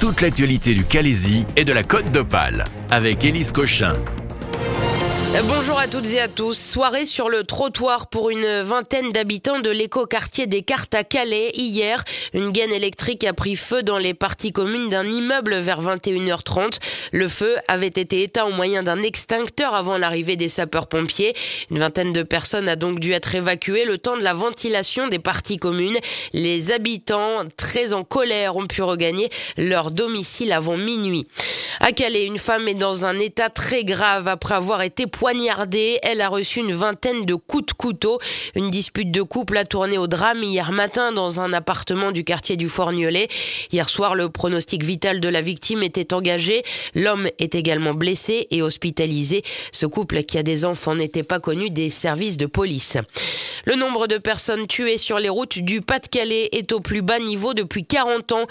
toute l'actualité du Calaisis et de la Côte d'Opale avec Élise Cochin. Bonjour à toutes et à tous. Soirée sur le trottoir pour une vingtaine d'habitants de l'écoquartier des Cartes à Calais. Hier, une gaine électrique a pris feu dans les parties communes d'un immeuble vers 21h30. Le feu avait été éteint au moyen d'un extincteur avant l'arrivée des sapeurs-pompiers. Une vingtaine de personnes a donc dû être évacuées le temps de la ventilation des parties communes. Les habitants, très en colère, ont pu regagner leur domicile avant minuit. À Calais, une femme est dans un état très grave après avoir été poignardée. Elle a reçu une vingtaine de coups de couteau. Une dispute de couple a tourné au drame hier matin dans un appartement du quartier du Forgnolet. Hier soir, le pronostic vital de la victime était engagé. L'homme est également blessé et hospitalisé. Ce couple qui a des enfants n'était pas connu des services de police. Le nombre de personnes tuées sur les routes du Pas-de-Calais est au plus bas niveau depuis 40 ans.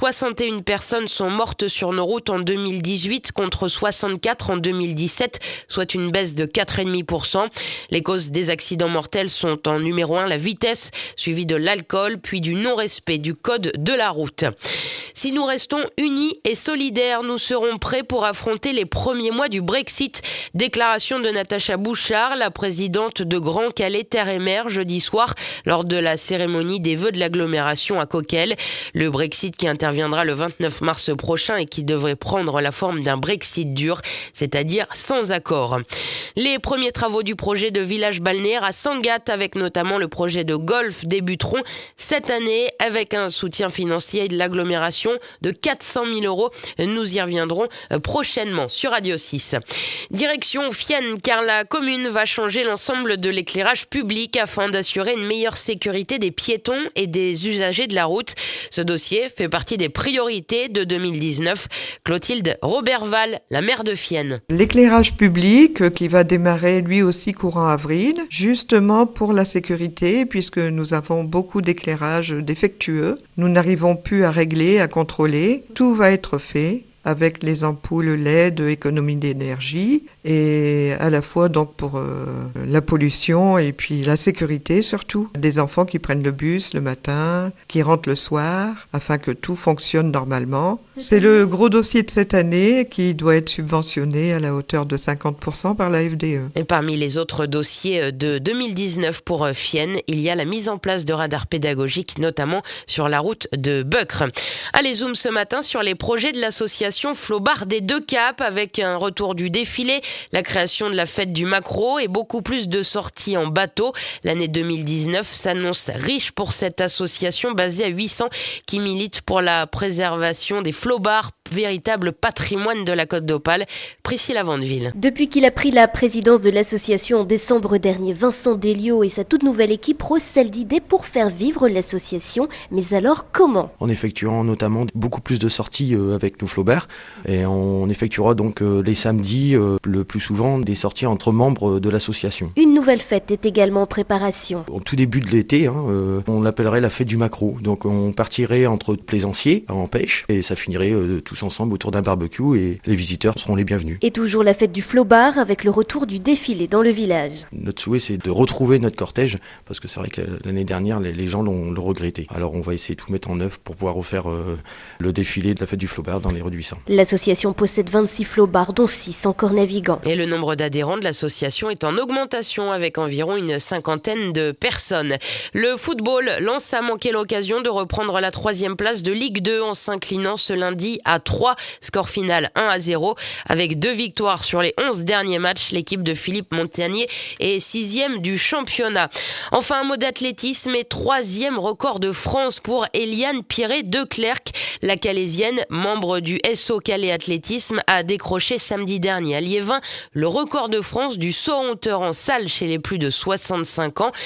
61 personnes sont mortes sur nos routes en 2018 contre 64 en 2017, soit une baisse de 4,5%. Les causes des accidents mortels sont en numéro 1 la vitesse, suivie de l'alcool, puis du non-respect du code de la route. Si nous restons unis et solidaires, nous serons prêts pour affronter les premiers mois du Brexit. Déclaration de Natacha Bouchard, la présidente de Grand Calais Terre et Mer, jeudi soir, lors de la cérémonie des vœux de l'agglomération à Coquelles. Le Brexit qui interviendra le 29 mars prochain et qui devrait prendre la forme d'un Brexit dur, c'est-à-dire sans accord. Les premiers travaux du projet de village balnéaire à Sangatte, avec notamment le projet de golf, débuteront cette année avec un soutien financier de l'agglomération de 400 000 €. Nous y reviendrons prochainement sur Radio 6. Direction Fiennes, car la commune va changer l'ensemble de l'éclairage public afin d'assurer une meilleure sécurité des piétons et des usagers de la route. Ce dossier fait partie des priorités de 2019. Clotilde Roberval, la maire de Fiennes. L'éclairage public qui va démarrer lui aussi courant avril, justement pour la sécurité, puisque nous avons beaucoup d'éclairages défectueux. Nous n'arrivons plus à régler, à contrôler. Tout va être fait avec les ampoules LED, économie d'énergie, et à la fois donc pour la pollution et puis la sécurité surtout. Des enfants qui prennent le bus le matin, qui rentrent le soir, afin que tout fonctionne normalement. C'est le gros dossier de cette année qui doit être subventionné à la hauteur de 50% par la FDE. Et parmi les autres dossiers de 2019 pour Fiennes, il y a la mise en place de radars pédagogiques, notamment sur la route de Becre. Allez, zoom ce matin sur les projets de l'association Flobard des Deux Caps, avec un retour du défilé, la création de la fête du maquereau et beaucoup plus de sorties en bateau. L'année 2019 s'annonce riche pour cette association basée à 800 qui milite pour la préservation des flobards, véritable patrimoine de la Côte d'Opale. Priscilla Vandeville. Depuis qu'il a pris la présidence de l'association en décembre dernier, Vincent Delio et sa toute nouvelle équipe recèlent d'idées pour faire vivre l'association. Mais alors comment ? En effectuant notamment beaucoup plus de sorties avec nos flobards, et on effectuera donc les samedis le plus souvent des sorties entre membres de l'association. Une nouvelle fête est également en préparation. Au tout début de l'été, on l'appellerait la fête du maquereau. Donc on partirait entre plaisanciers en pêche et ça finirait tous ensemble autour d'un barbecue et les visiteurs seront les bienvenus. Et toujours la fête du flobard avec le retour du défilé dans le village. Notre souhait, c'est de retrouver notre cortège parce que c'est vrai que l'année dernière, les gens l'ont regretté. Alors on va essayer de tout mettre en œuvre pour pouvoir refaire le défilé de la fête du flobard dans les rues du Buisson. L'association possède 26 flobards, dont 6 encore navigants. Et le nombre d'adhérents de l'association est en augmentation avec environ une cinquantaine de personnes. Le football, Lens a manqué l'occasion de reprendre la 3e place de Ligue 2 en s'inclinant ce lundi à 3. Score final 1-0. Avec 2 victoires sur les 11 derniers matchs, l'équipe de Philippe Montagnier est 6e du championnat. Enfin, un mot d'athlétisme et 3e record de France pour Eliane Pierret-Declercq. La Calaisienne, membre du SO Calais Athlétisme, a décroché samedi dernier à Liévin le record de France du saut en hauteur en salle chez les plus de 65 ans.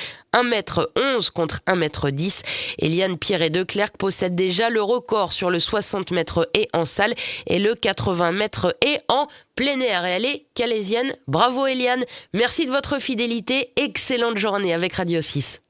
1m11 contre 1m10. Eliane Pierret-Declercq possède déjà le record sur le 60 mètres et en salle et le 80 mètres et en plein air. Et elle est calaisienne. Bravo Eliane. Merci de votre fidélité. Excellente journée avec Radio 6.